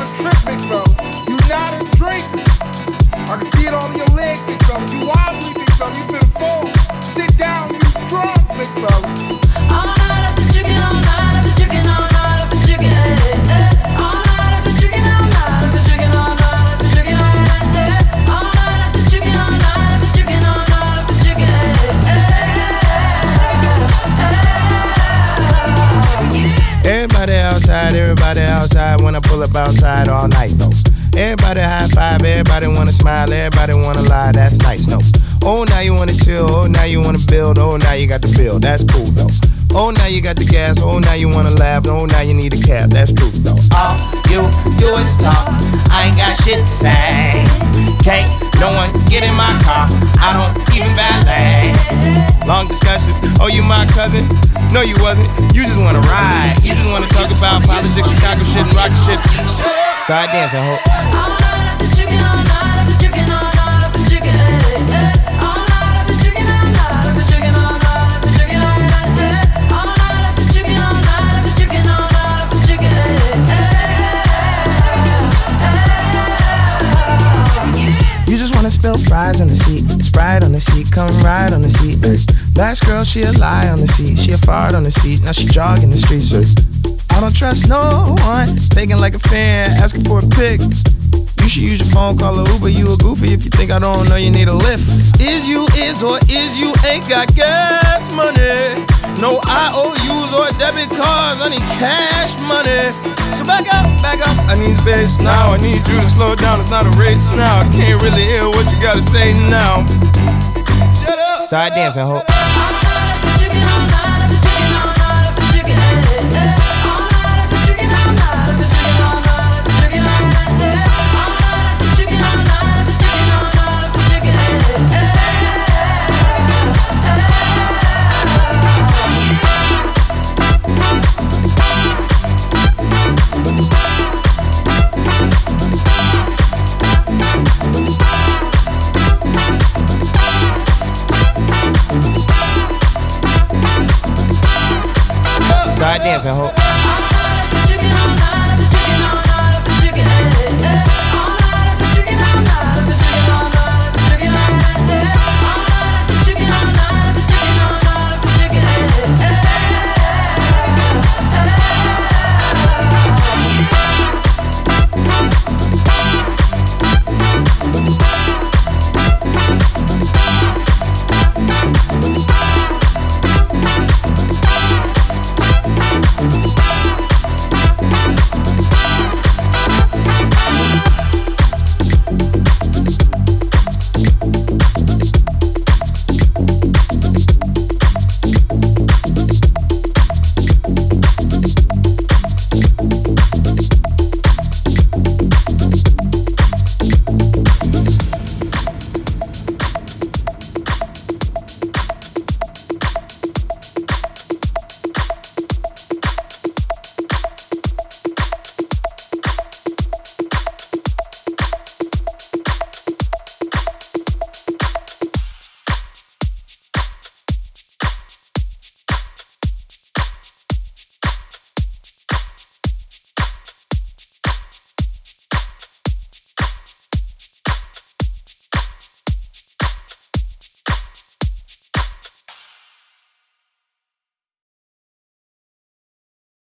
a trip, big fella. You not a drink. I can see it on your leg, big fella. You wobbly, big fella. You finna fall. Sit down, you drunk, big fella. All night I've been drinking, all night I've been drinking, all night I've been drinking, all night I've been drinking, all night I've been drinking, all night I've been drinking, all night I've been drinking, all night I've been drinking, all night I've been drinking, Everybody outside when I pull up outside all night though. Everybody high five, everybody wanna smile, everybody wanna lie, that's nice, no. Oh, now you wanna chill, oh, now you wanna build, oh, now you got the bill, that's cool though. Oh, now you got the gas, oh, now you wanna laugh, oh, now you need a cab, that's truth though. All you do is talk, I ain't got shit to say. Can't no one get in my car, I don't even valet. Long discussions, oh, you my cousin? No, you wasn't, you just wanna ride. You just wanna talk about politics, Chicago shit, and rocket shit. Start dancing, ho. all night I've been drinking, all night I've been drinking, all night I've been drinking, all night I've been drinking, all night I've been drinking, all night I've been drinking, all night I've been drinking, all night I've been drinking, all night I've been drinking, You just wanna spill fries on the seat, Sprite on the seat, come ride on the seat. Last girl, she a lie on the seat, she a fart on the seat, now she jogging the streets. I don't trust no one, faking like a fan, asking for a pic. You should use your phone, call a Uber, you a goofy if you think I don't know you need a lift. Is you or is you ain't got gas money? No IOUs or debit cards, I need cash money. So back up, I need space now, I need you to slow down, it's not a race now. I can't really hear what you gotta say now. Shut up. Start dancing, ho. Start dancing, ho.